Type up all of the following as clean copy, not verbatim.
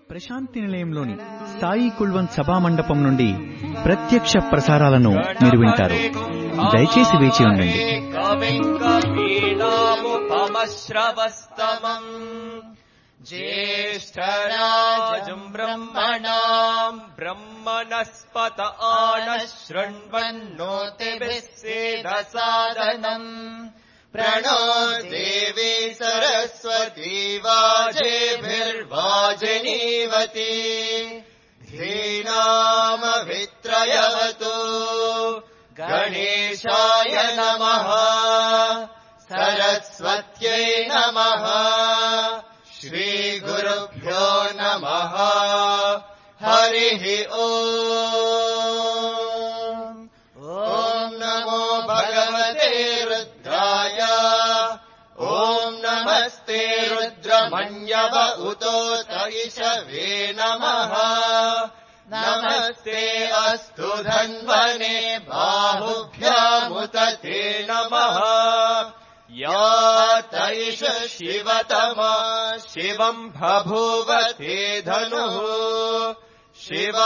ప్రశాంతి నిలయంలోని సాయి కుల్వంత్ సభామండపం నుండి ప్రత్యక్ష ప్రసారాలను మీరు వింటారు. దయచేసి వేచి ఉండండి. జ్యేష్ఠరాజం బ్రహ్మణాం బ్రహ్మణస్పత ఆనశృణ్వన్నోతిభిస్సేదసాదనం ప్రణో దేవీ సరస్వతీ వాజేభిర్వాజినీవతి ధీనామవిత్రయవతు గణేశాయ నమః సరస్వత్యై నమః శ్రీగురుభ్యో నమః హరిః ఓం. ఓం నమో భగవతే రుద్రాయ. ఓం నమస్తే రుద్రమన్యవ ఉతోత ఇషవే నమః. నమస్తే అస్తు ధన్వనే బాహుభ్యాముత తే నమః. యా తైష శివతమా శివం బభూవ తే ధనుః. శివా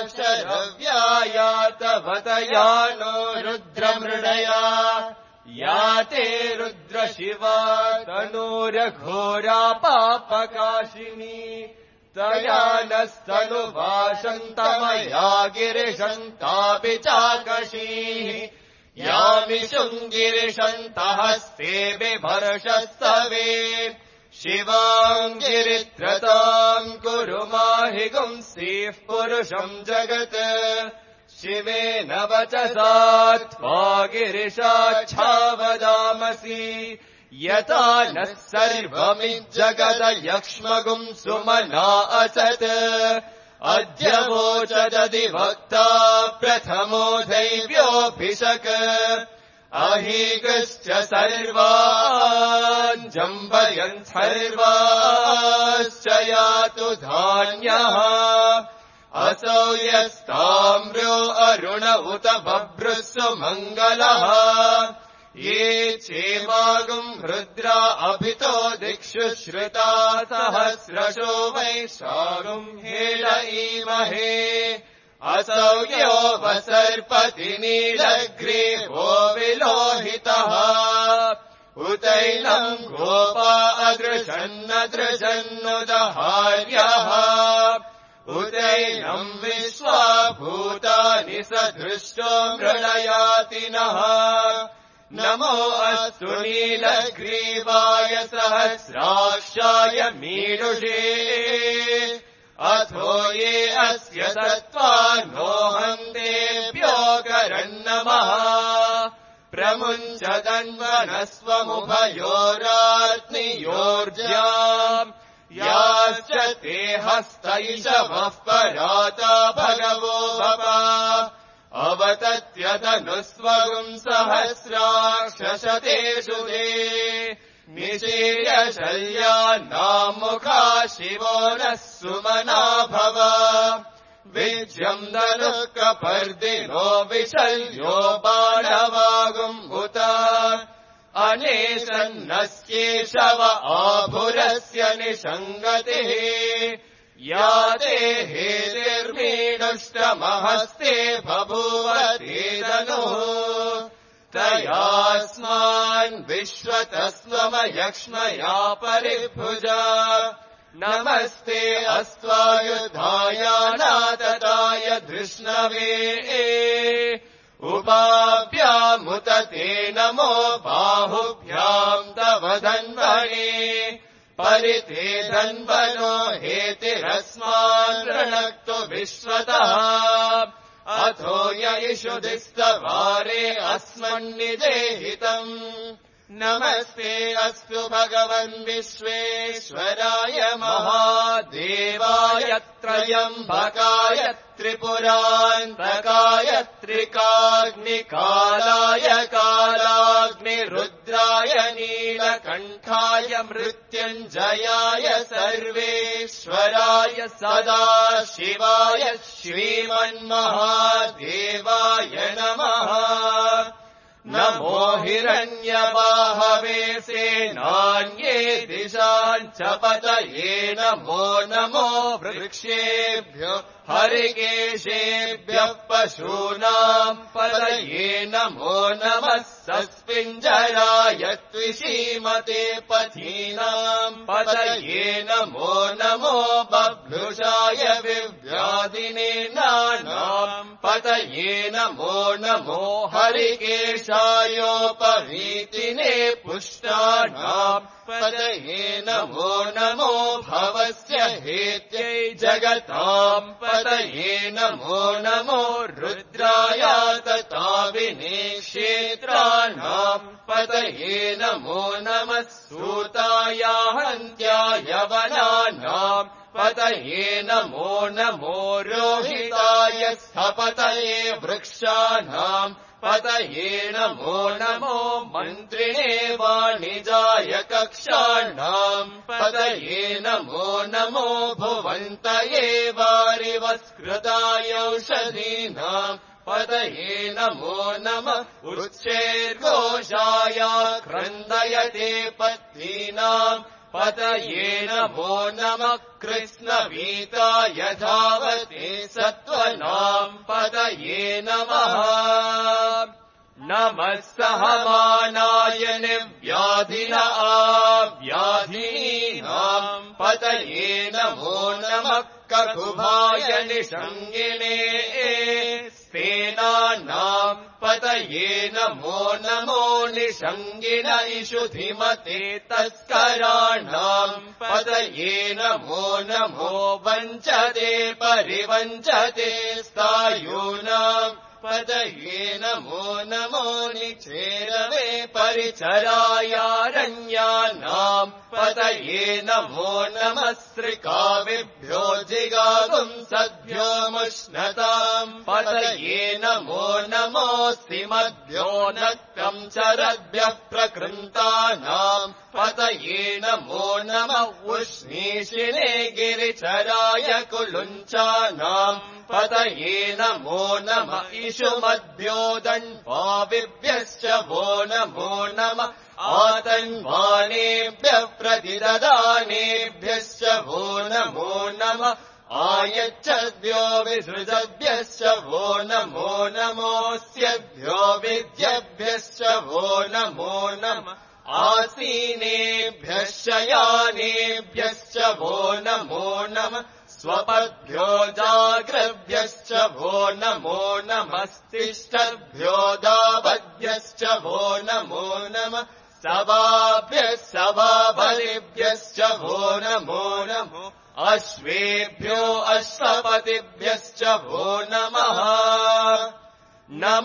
శరవ్యాయాతవతయానో రుద్రమృడయా. యా తే రుద్ర శివా తనూరఘోరా పాపకాశినీ. తయా నస్తనువాసంతమయా గిరిశంతాపి చాకశీః. యామి శృంగిరిశంతహస్తే బిభర్షస్తవే. శివాంగిరిత్రతాం కురు మాహి గుంసీః పురుషం జగత్. శివేన వచసా త్వా గిరిశాచ్ఛావదామసి. యతా నః సర్వమిజ్జగదయక్ష్మగుం సుమనా అసత్. అద్య వోచదధివక్తా ప్రథమో దైవ్యోऽభిషక్. అహీగశ్చ సర్వాన్ జంబయన్ సర్వాశ్చ యాతు ధాన్యః. అసౌ యస్తామ్రో అరుణ ఉత బభ్రుస్సు మంగళః. ये चेमागुं रुद्रा अभितो दिक्षु श्रुता सहस्रशो वैशागुं हेळयीमहे. असौ यो वसर्पति नीलग्रीवो विलोहितः. उतैलं गोपा अदृशन्नदृशन्नुदहार्यः. उतैनं विश्वा भूतानि सदृष्टो मृळयातिनः. नमो अस्तु नीलग्रीवाय सहस्राक्षाय मीडुषे. अथो ये अस्य सत्त्वान्नोऽहन्तेभ्यो करन्नमः. प्रमुञ्चदन्वनस्वमुभयोरात्नियोर्ज्याम्. याश्च ते हस्तैषवः पराता भगवो भव. अवतत्यतनुस्वगुं सहस्राक्षशतेषु ते. निशीर्य शल्यान्नामुखा शिवो नः सुमना भव. विज्यम् धनुः कपर्दिनो विशल्यो बाणवागुम् उत. अनेशन्नस्येषव आभुरस्य निषङ्गतिः. या ते हेतिर्मीडुष्टमहस्ते बभूव ते धनुः. तयास्मान् विश्वतस्त्वमयक्ष्मया परिभुजा. नमस्ते अस्त्वायुधायानातताय धृष्णवे. उपाभ्यामुत ते नमो बाहुभ्याम् तव धन्वने. परिते धन्वनो हेतिरस्मान् ऋणक्तु विश्वतः. अथो य इषुधिस्तवारे अस्मन्निदेहितम्. नमस्ते अस्तु भगवन् विश्वेश्वराय महादेवाय त्रयम्बकाय त्रिपुरान्तकाय त्रिकाग्निकालाय कालाग्निरुद्राय नीलकण्ठाय मृत्युञ्जयाय सर्वेश्वराय सदाशिवाय श्रीमन्महादेवाय नमः. नमो हिरण्यबाहवे सेनान्ये दिशान् च पतये नमो नमो वृक्षेभ्यो हरिकेशेभ्यः पशूनाम् पतये नमो नमः सस्पिञ्जराय त्विषीमते पथीनाम् पतये नमो नमो बभ्रुषाय विव्याधिने नानाम् पतये नमो नमो हरिकेशायोपवीतिने पुष्टानाम् पतये नमो नमो भवस्य हेत्यै जगताम् पतये नमो नमो रुद्राय तताविने क्षेत्राणाम् पतये नमो नमः सूताय हन्त्याय वनानाम् पतये नमो नमो रोहिताय स्थपतये वृक्षाणाम् पतये नमो नमो मन्त्रिणे वाणिजाय कक्षाणाम् पतये नमो नमो भुवन्तये वारिवस्कृताय औषधीनाम् पतये नमो नमः उच्चैर्घोषाय क्रन्दयते पत्नीनाम् पतये नमो नमः कृष्णवीताय धावते सत्त्वनाम् पतये नमः नमः सहमानाय निर्व्याधिन आव्याधीनाम् पतये नमो नमः ककुभाय निषङ्गिने सेनानाम् पतये नमो नमो निषङ्गिन इषुधिमते तस्कराणाम् पतये नमो नमो वञ्चते परिवञ्चते स्थायूनाम् पतये नमो नमो निचेरवे परिचरायारण्यानाम् पतये नमो नमः स्त्रिकाविभ्यो जिगागुंसद्भ्यो मुष्णताम् पतये नमो नमोऽस्तिमद्भ्यो नक्तम् चरद्भ्यः प्रकृन्तानाम् पतये नमो नमः उष्णीषिणे गिरिचराय कुलुञ्चानाम् पतये नमो नमः इषुमद्भ्यो दण्ड्वाविभ्यश्च वो नमो नमः आतन्वानेभ्यः प्रतिददानेभ्यश्च वो नमो नमः आयच्छद्भ्यो विसृजद्भ्यश्च वो नमो नमोऽस्यभ्यो विद्यभ्यश्च वो नमो नमः आसीनेभ्यः शयानेभ्यश्च वो नमो नमः स्वपद्भ्यो जाग्रभ्यश्च वो नमो नमस्तिष्ठद्भ्यो दावद्भ्यश्च वो नमो नमः सभाभ्यः सभाबलिभ्यश्च वो नमो नमो अश्वेभ्यो अश्वपतिभ्यश्च वो नमः नम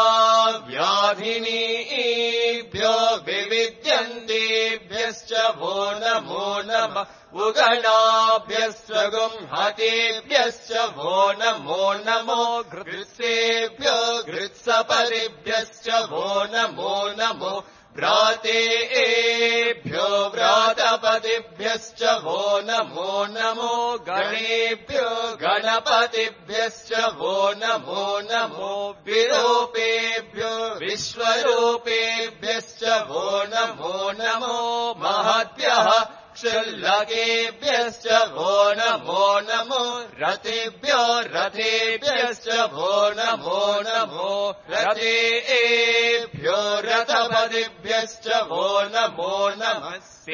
आव्याधिनीभ्यो विविद्यन्तेभ्यश्च वो नमो नमः उगणाभ्यश्च गुंहतेभ्यश्च वो नमो नमो घृत्सेभ्यो घृत्सपरिभ्यश्च वो नमो नमो व्रातेभ्यो व्रातपतिभ्यश्च वो नमो नमो गणेभ्यो गणपतिभ्यश्च वो नमो नमो विरूपेभ्यो विश्वरूपेभ्यश्च वो नमो नमो महद्भ्यः क्षुल्लकेभ्यश्च वो नमो नमो रथेभ्यो रथेभ्यश्च वो नमो नमो रथेभ्यो रथपतिभ्यश्च वो नमो नमः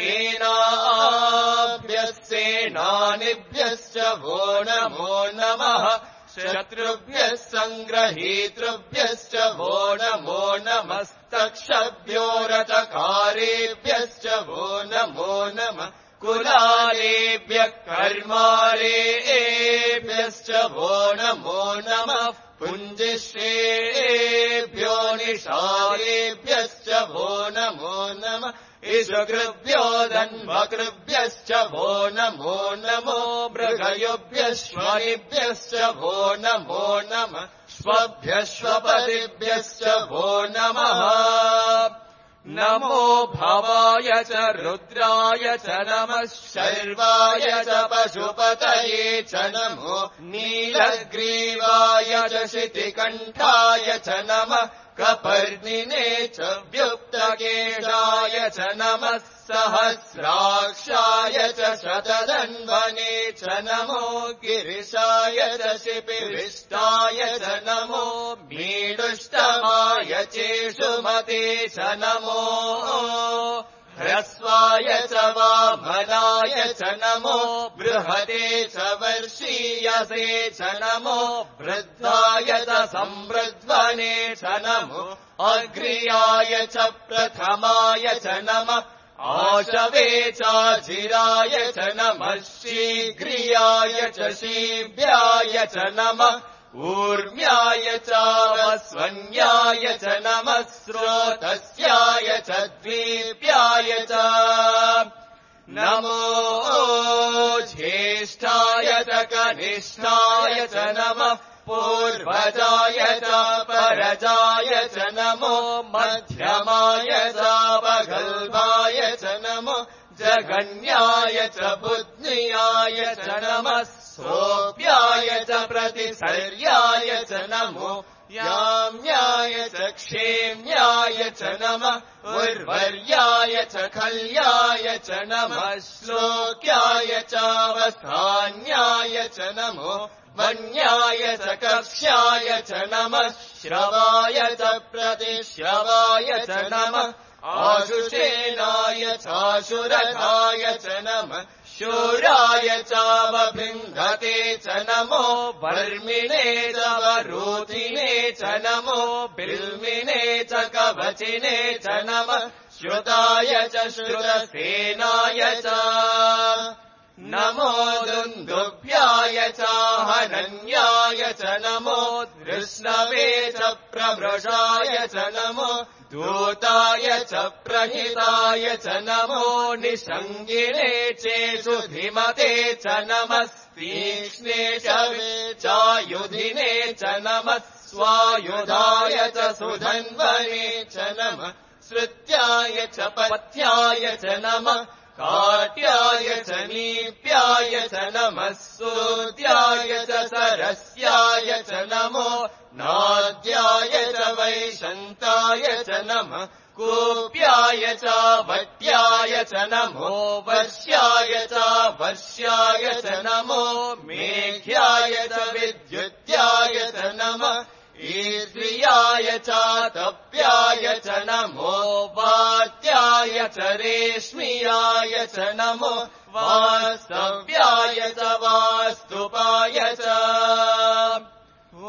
सेनाभ्यः सेनानिभ्यश्च वो नमो नमः शत्रुभ्यः सङ्ग्रहीतृभ्यश्च वो नमो नमस्तक्षभ्यो रथकारेभ्यश्च वो नमो नमः कुलालेभ्यः कर्मारेभ्यश्च वो नमो नमः पुञ्जिष्ठेभ्यो निषादेभ्यश्च वो नमो नमः इषुकृभ्यो धन्वकृभ्यश्च वो नमो नमो मृगयुभ्यश्वनिभ्यश्च वो नमो नमः श्वभ्यश्वपतिभ्यश्च वो नमः नमो भवाय च रुद्राय च नमः शर्वाय च पशुपतये च नमो नीलग्रीवाय च शितिकण्ठाय च नमः कपर्दिने च व्युक्तकेशाय च नमः सहस्राक्षाय च शतधन्वने च नमो गिरिशाय च शिपिविष्टाय च नमो मीडुष्टमाय चेषुमते च नमो ह्रस्वाय च वामनाय च नमो बृहते च वर्षीयसे च नमो वृद्धाय च संवृध्वने च नमो अग्र्याय च प्रथमाय च नमः आशवे चाजिराय च नमः शीघ्रियाय च शीभ्याय च नमः ऊर्म्याय चावस्वन्याय च नमः स्रोतस्याय च द्वीप्याय च नमो ज्येष्ठाय च कनिष्ठाय च नमः पूर्वजाय च परजाय च नमो मध्यमाय चावगल्भाय च नमो जगन्याय च बुद्ध्याय च नमः सोऽप्याय च प्रतिसर्याय च नमो याम्याय च क्षेम्याय च नमः उर्वर्याय च खल्याय च नमः श्लोक्याय चावस्थान्याय च नमो वन्याय च कक्ष्याय च नमः श्रवाय च प्रतिश्रवाय च नमः आशुषेनाय चाशुरथाय च नमः शूराय चावभिन्धते च नमो वर्मिणे च वरोधिने च नमो बिल्मिने च कवचिने च नमः श्रुताय च श्रुतसेनाय च नमो दुन्दुभ्याय चाहनन्याय च नमो कृष्णवे च प्रवृषाय च नमो दूताय च प्रहिताय च नमो निषङ्गिने चेषु धिमते च नमः तीक्ष्णे चायुधिने च नमः स्वायुधाय च सुधन्वने च नमः श्रुत्याय च पथ्याय च नमः काट्याय च नीप्याय च नमः सूद्याय च सरस्याय च नमो नाद्याय च वैशन्ताय च नमः कूप्याय च वट्याय च नमो वर्ष्याय च वर्ष्याय च नमो मेघ्याय च विद्युत्याय च नमः ईर्ष्याय च तप्याय च नमो वात्याय च रेश्मियाय च नमो वास्तव्याय च वास्तुपाय च ॐ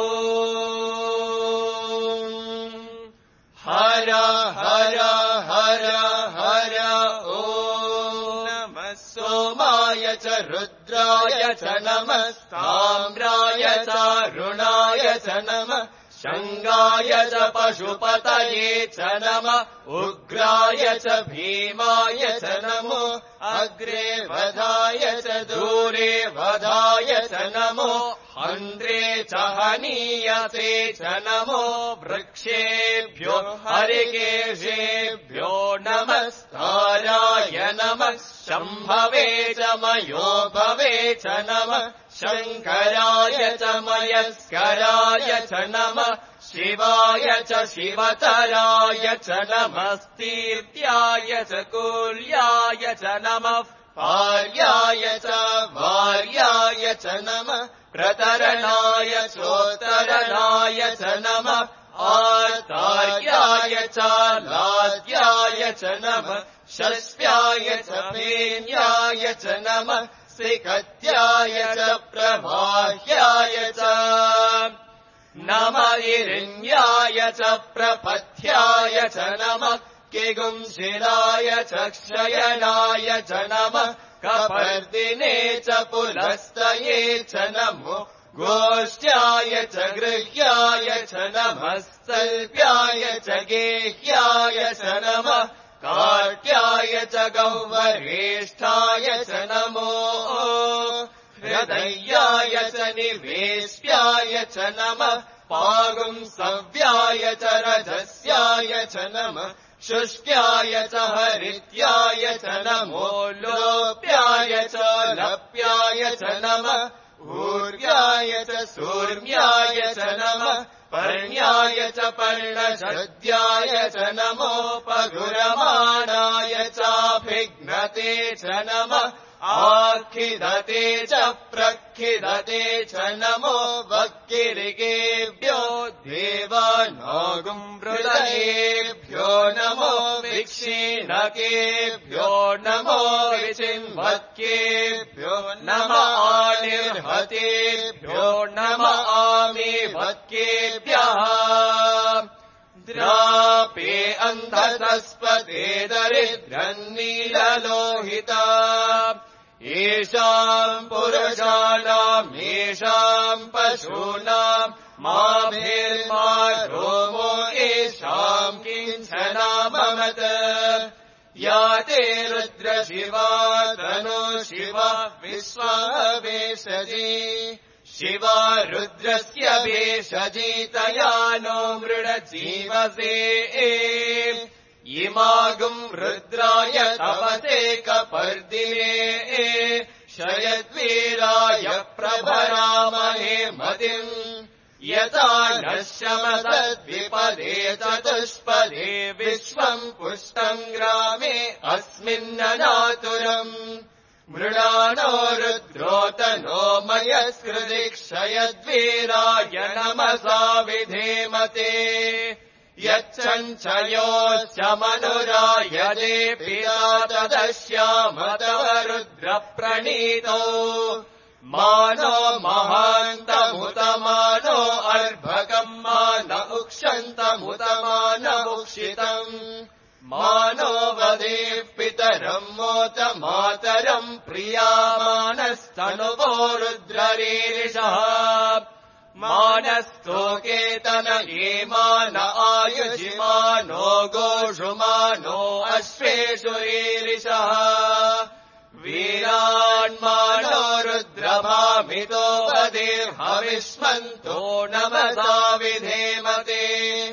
हर हर हर हर ॐ नमः सोमाय च रुद्राय च नमः ताम्राय च रुणाय च नमः शङ्गाय च पशुपतये च नमः उग्राय च भीमाय च नमो अग्रे वधाय च दूरे वधाय च नमो हन्त्रे च हनीयसे च नमो वृक्षेभ्यो हरिकेशेभ्यो नमस्काराय नमः शम्भवे च मयोभवे च नमः शङ्कराय च मयस्कराय च नमः शिवाय च शिवतराय च नमस्तीर्त्याय च कुल्याय च नमः पार्याय च वार्याय च नमः प्रतरणाय चोत्तरणाय च नमः आर्तार्याय च लाद्याय च नमः शस्याय च फेन्याय च नमः सिकत्याय च प्रभाह्याय च नमः इरिण्याय च प्रपथ्याय च नमः किगुंशिलाय च क्षयनाय च नमः कपर्दिने च पुलस्तये च नमो गोष्ठ्याय च गृह्याय च नमः सल्प्याय च गेह्याय च नमः काट्याय च गह्वरेष्ठाय च नमो हृदयाय च निवेश्याय च नमः पागुंसव्याय च रजस्याय च नमः शुष्क्याय च हरित्याय च नमो लोप्याय च लप्याय च नमः ऊर्याय च सूर्याय च नमः पर्ण्याय च पर्णशद्याय च नमोपगुरमाणाय चाभिघ्नते च नमः आखिदते च प्रखिदते च नमो वक्किरिकेभ्यो देवानागुंहृदयेभ्यो नमो विक्षीणकेभ्यो नमो विचिन्वत्केभ्यो नम आनिर्हतेभ्यो नम आमिवत्केभ्यः द्रापे अन्धतस्पते दरिद्रन्नीललोहिता येषाम् पुरुषाणाम् येषाम् पशूनाम् माभिर्मा रोमो येषाम् किञ्चनाममत या ते रुद्रशिवा तनु शिवा विश्वावेशजी शिवा रुद्रस्य भेषजीतया नो मृडजीवसे इमागुम् रुद्राय तपसे कपर्दिने शयद्वीराय प्रभरामहे मतिम् यथा नः शमसद्विपदे चतुष्पदे विश्वम् पुष्टम् ग्रामे अस्मिन्ननातुरम् मृडानो रुद्रोतनो मयस्कृदिक्षयद्वीराय नमसा विधेमते यच्छञ्चयोश्च मनुरायदे पिता तदश्याम तव रुद्रप्रणीतो मानो महान्तमुतमानो अर्भकम् मान उक्षन्तमुतमान उक्षितम् मानो वदेः पितरम् मोत मातरम् प्रियामानस्तनुवो रुद्ररीरिषः मानस्तोकेतन एमान आयुषिमानो गोषुमानो अश्वेषु रीरिषः वीरान्मानो रुद्रभामितो वदेर्हविष्मन्तो नमसा विधेमते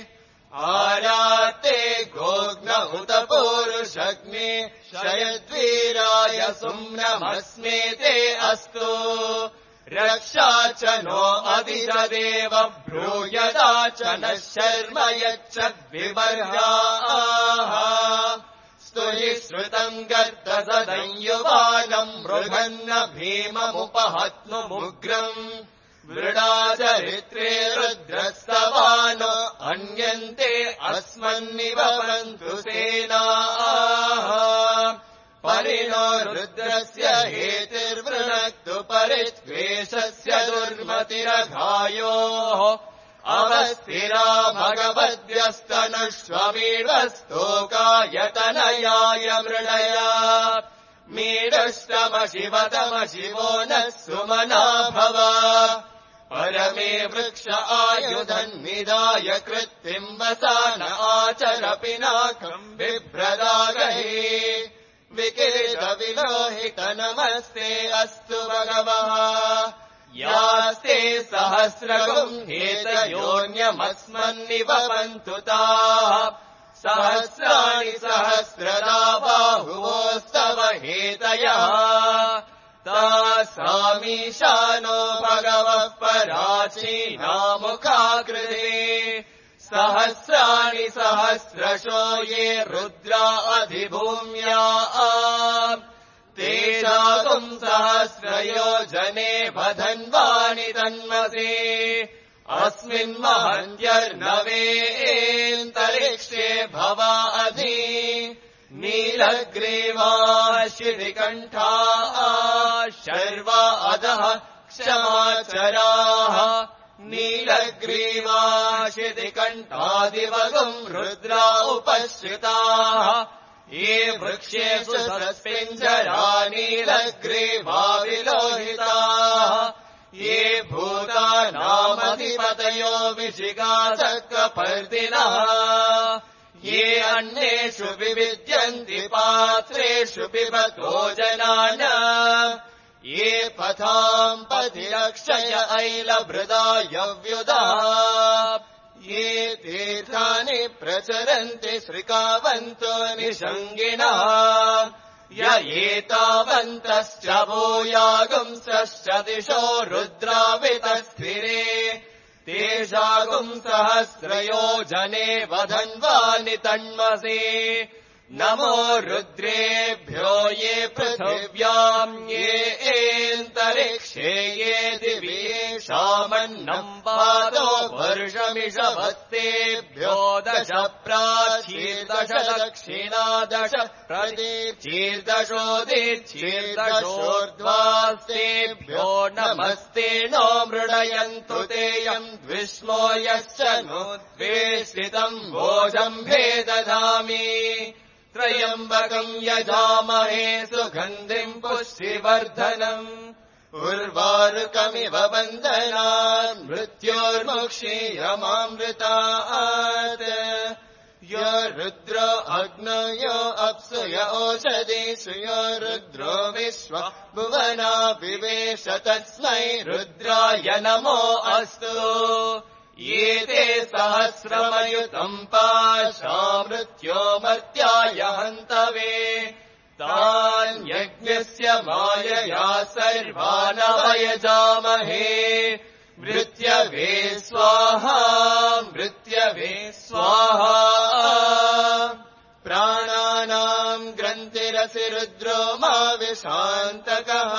आराते गोग्न उत पूरुषग्ने शयद्वीराय सुम्नमस्मेते अस्तु रक्षा च नो अदिशदेव ब्रूयदा च नः शर्म यच्छद्विबर्हाः स्तुहि श्रुतम् गर्तसदंयुवानम् मृगन्न भीममुपहत्नुमुग्रम् मृडाचरित्रे रुद्रस्तवानो अन्यन्ते अस्मन्निवपन्तु सेनाः परिणो रुद्रस्य हेतिर्वृणक्तु परित्वेषस्य दुर्मतिरघायोः अवस्थिरा भगवद्भ्यस्तनुष्वमीढस्तोकायतनयाय मृडया मीढष्टम शिवतम शिवो नः सुमना भव परमे वृक्ष आयुधन्निदाय कृत्तिम् वसान आचर पिनाकम् बिभ्रदागहे विकेत विलोहित नमस्ते अस्तु भगवः यास्ते सहस्रगुम् हेतयोन्यमस्मन्निवपन्तु ताः सहस्राणि सहस्रदा बाहुवोस्तव हेतयः तासामीशानो भगवः पराचीनामुखाकृते सहस्राणि सहस्रशो ये रुद्रा अधिभूम्या तेषागुम् सहस्रयोजने बधन्वानि तन्मसे अस्मिन्महन्त्यर्नवेन्तरिक्षे भवा अधि नीलग्रीवा शिरिकण्ठा शर्वा अधः क्षमाचराः नीलग्रीवा शितिकण्ठादिवगुम् रुद्रा उपश्रिताः ये वृक्षेषु सस्पिञ्जरा नीलग्रीवा विलोहिताः ये भूतानामधिपतयो विशिखासकपर्दिनः ये अन्येषु विविद्यन्ति पात्रेषु पिबतो जनान ये पथाम् पथिरक्षय ऐलभृदायव्युधा ये तीर्थानि प्रचरन्ति श्रिकावन्तो निषङ्गिणः य एतावन्तश्च भूयागुंसश्च दिशो रुद्रावितस्थिरे तेषागुम् सहस्रयोजने वधन्वानि तन्मसे नमो रुद्रेभ्यो ये पृथिव्याम् ये एन्तरिक्षे ये दिवि येषामन्नम् पादो वर्षमिषभत्तेभ्यो 10 प्राचीर्दश दक्षिणादश प्रतीचीर्दशोदिच्छीर्दशोर्ध्वास्तेभ्यो नमस्ते नो मृडयन्तु तेयम् द्विष्मो यश्च नो द्वेषितम् भोजम् भेदधामि त्रयम्बकम् यजामहे सुगन्धिम् पुष्टिवर्धनम् उर्वारुकमिव बन्धनान् मृत्योर्मुक्षीयमामृतात् यो रुद्रो अग्नयो अप्सु य ओषधीषु यो रुद्रो विश्वा भुवना विवेश तस्मै रुद्राय नमो अस्तु ये ते सहस्रमयुतम् पाशा मृत्यो मर्त्याय हन्तवे तान् यज्ञस्य मायया सर्वानवयजामहे मृत्यवे स्वाहा मृत्यवे स्वाहा प्राणानाम् ग्रन्थिरसि रुद्रो मा विशान्तकः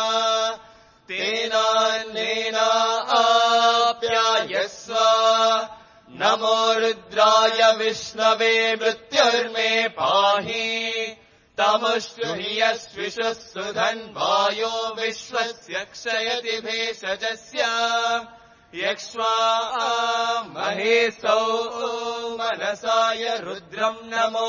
तेनान्नेनाप्यायस्व नमो रुद्राय विष्णवे मृत्युर्मे पाहि तमुष्टुह्यस्विषुः सुधन्वायो विश्वस्य क्षयति भेषजस्य यक्ष्वा महेशौ मनसाय रुद्रम्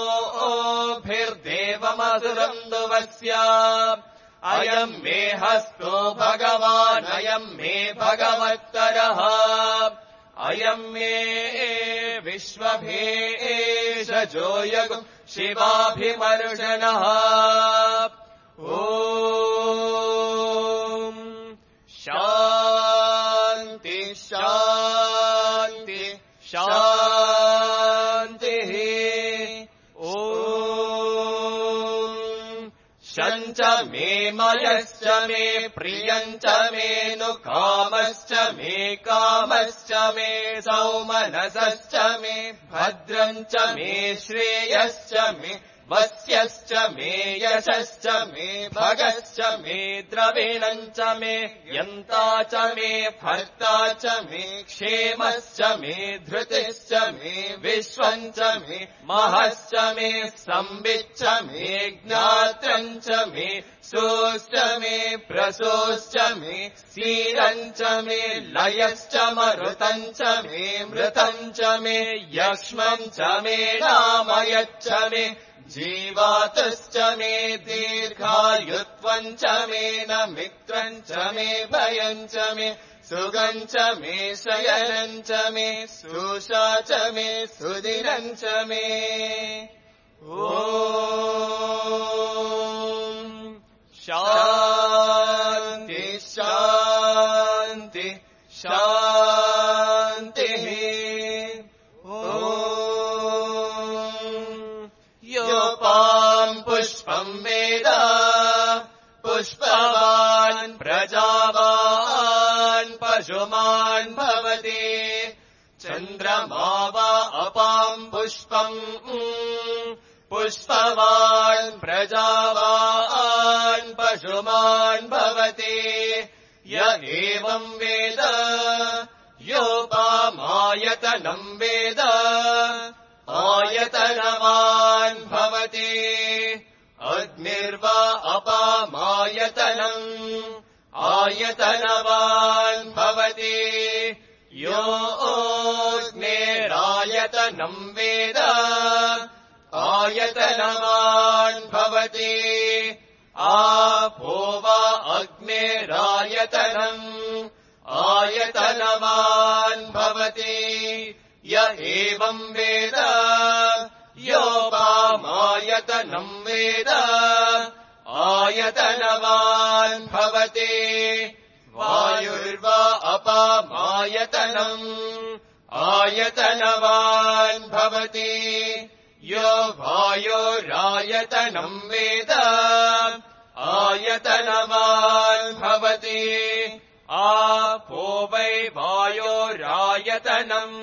नमोभिर्देवमसुरम् दुवस्य अयम् मे हस्तो भगवान् अयम् मे भगवत्तरः अयम् मे विश्वभेषजो यगुम् शिवाभिमर्शनः ॐ शान्ति शान्ति शान्तिः ॐ शञ्च मे मयश्च मे प्रियञ्च मे नु कामश्च मे कामश्च मे सौमनसश्च मे भद्रम् च मे श्रेयश्च मे वस्यश्च मे यशश्च मे भगश्च मे द्रविणम् च मे यन्ता च मे भर्ता च मे क्षेमश्च मे धृतिश्च मे विश्वम् च मे महश्च मे संविच्च मे ज्ञात्रम् च मे सोश्च मे प्रसोश्च मे सीरम् च मे लयश्च मरुतम् च मे मृतम् च मे यक्ष्मम् च मे नामयच्च मे जीवातुश्च मे दीर्घायुत्वम् च मे न मित्रम् च मे भयम् च मे सुगम् च मे शयनम् च मे सुषा च मे सुदिनम् च मे ॐ शान्ति शान्ति शान्तिः योपाम् पुष्पम् वेद पुष्पवान् प्रजावान् पशुमान् भवति चन्द्रमा वा अपाम् पुष्पम् पुष्पवान् प्रजावान् पशुमान् भवति य एवम् वेद योपामायतनम् वेद आयतनवान् भवति अग्निर्वा अपामायतनम् आयतनवान् भवति यो अग्नेरायतनम् वेद आयतनवान् भवति आपो वा अग्नेरायतनम् आयतनवान् भवति य एवम् वेद योपामायतनम् वेद आयतनवान् भवति वायुर्वा अपामायतनम् आयतनवान् भवति यो वायोरायतनम् वेद आयतनवान् भवति आपो वै वायोरायतनम् आयतनम्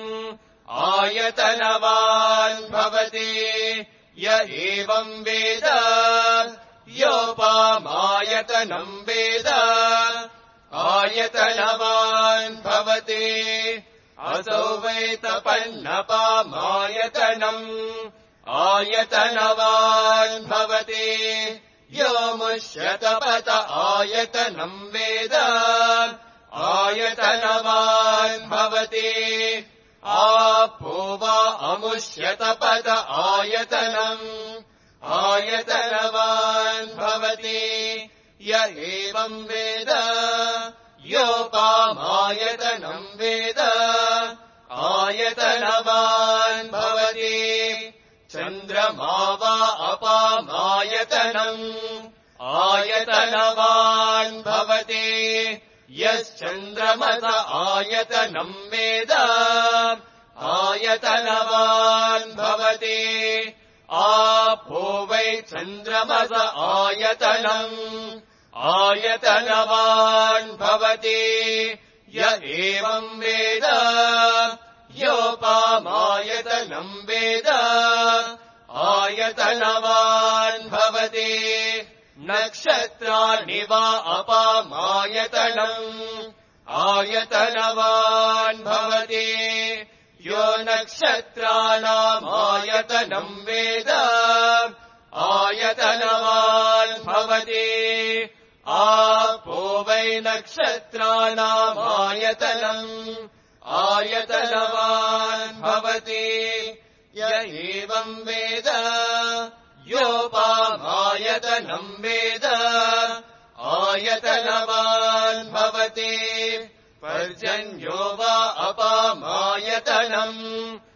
आयतनवान् भवति य एवम् वेद योपामायतनम् वेद आयतनवान् भवति असौ वै तपन्नपामायतनम् आयतनवान् भवति यो मुष्यतपत आयतनम् वेद आयतनवान् भवति आपो वा अमुष्यतपत आयतनम् आयतनवान् भवति य एवम् वेद योपामायतनम् वेद आयतनवान् भवति चन्द्रमा वा अपामायतनम् आयतनवान् भवति यश्चन्द्रमस आयतनम् वेद आयतनवान् भवति आपो वै चन्द्रमस आयतनम् आयतनवान् भवति य एवम् वेद योपामायतनम् वेद आयतनवान् भवति नक्षत्राणि वा अपामायतनम् आयतनवान् भवति यो नक्षत्राणामायतनम् वेद आयतनवान् भवति आपो वै नक्षत्राणामायतनम् आयतनवान् भवति य एवम् वेद योपामायतनम् वेद आयतनवान् भवति पर्जन्यो वा अपामायतनम्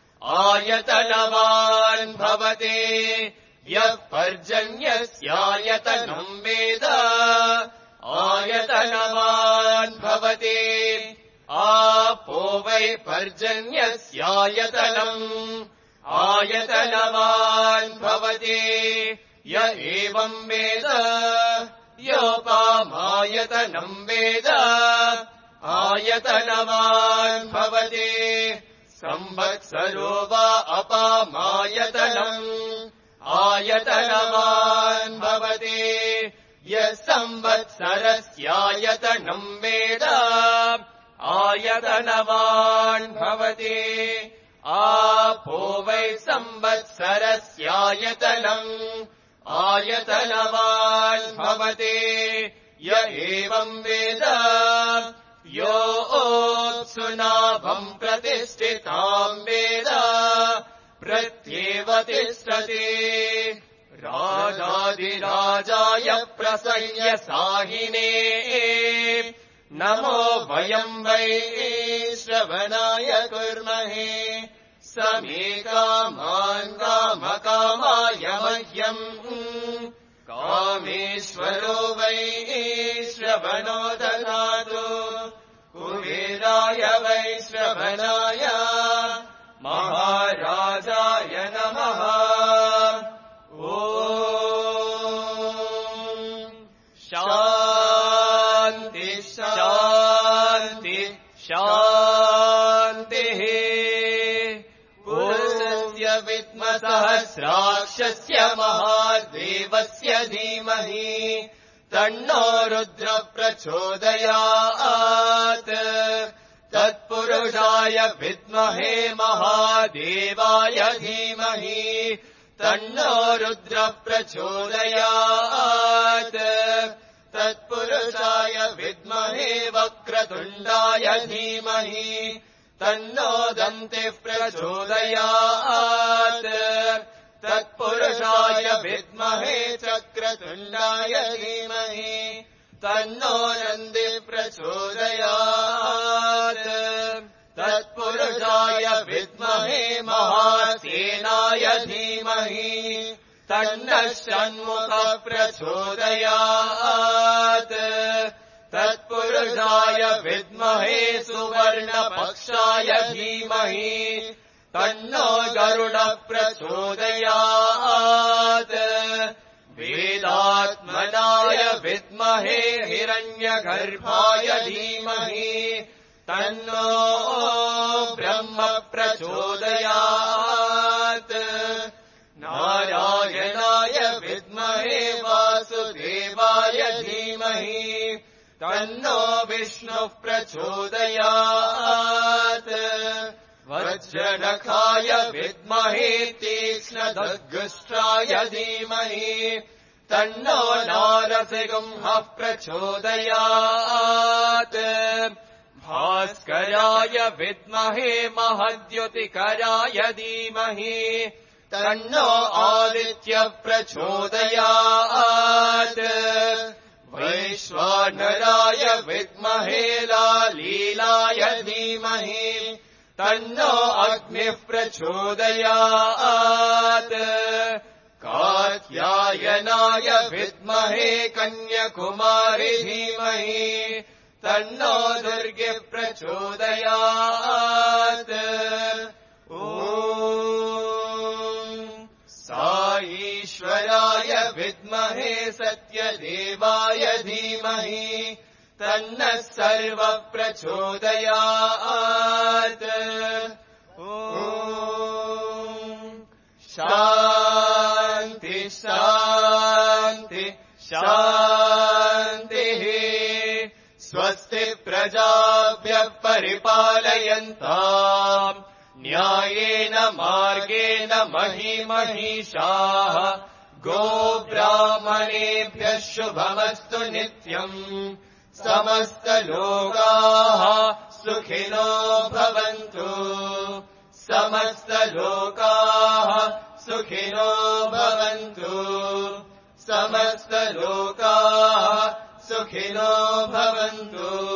आयतनवान् भवति यः पर्जन्यस्यायतनम् वेद आयतनवान् भवति आपो वै पर्जन्यस्यायतनम् आयतनवान् भवति य एवम् वेद योपामायतनम् वेद आयतनवान् भवति संवत्सरो वा अपामायतनम् आयतनवान् भवति यः संवत्सरस्यायतनम् वेद आयतनवान् भवति आपो वै संवत्सरस्यायतनम् आयतनवान् भवति य एवम् वेद योऽत्सुनाभम् प्रतिष्ठिताम् वेद प्रत्येव तिष्ठति राजाधिराजाय प्रसह्य साहिने नमो वयम् वै श्रवणाय कुर्महे समे कामान् कामकामाय मह्यम् कामेश्वरो वै श्रवणो ददातु कुबेराय वै श्रवणाय महाराजाय नमः ॐ शान्ति शान्ति शान्तिः पुरुषस्य विद्मसहस्राक्षस्य महादेवस्य धीमहि तन्नो रुद्र प्रचोदयात् तत्पुरुषाय विद्महे महादेवाय धीमहि तन्नो रुद्र प्रचोदयात् तत्पुरुषाय विद्महे वक्रतुण्डाय धीमहि तन्नो दन्तिः प्रचोदयात् तत्पुरुषाय विद्महे चक्रतुण्डाय धीमहि तन्नो नन्दिः प्रचोदयात् तत्पुरुषाय विद्महे महासेनाय धीमहि तन्नः षण्मुखः प्रचोदयात् तत्पुरुषाय विद्महे सुवर्णपक्षाय धीमहि तन्नो गरुडः प्रचोदयात् वेदात्मनाय विद्महे हिरण्यगर्भाय धीमहि तन्नो ब्रह्म प्रचोदयात् नारायणाय विद्महे वासुदेवाय धीमहि तन्नो विष्णुः प्रचोदयात् वज्रनखाय विद्महे तीक्ष्णदग्गुष्ट्राय धीमहि तन्नो नारसिंहः प्रचोदयात् भास्कराय विद्महे महद्युतिकराय धीमहि तन्नो आदित्यः प्रचोदयात् वैश्वानराय विद्महे लीलाय धीमहि तन्नो अग्निः प्रचोदयात् कात्यायनाय विद्महे कन्याकुमारी धीमहि तन्नो दुर्गिः प्रचोदयात् ॐ साईश्वराय विद्महे सत्यदेवाय धीमहि तन्नः सर्वः प्रचोदयात् ॐ शान्ति शान्ति शान्तिः स्वस्ति प्रजाभ्यः परिपालयन्ताम् न्यायेन मार्गेण महिषाः गोब्राह्मणेभ्यः शुभमस्तु नित्यम् समस्तलोकाः सुखिनो भवन्तु समस्तलोकाः सुखिनो भवन्तु समस्तलोकाः सुखिनो भवन्तु।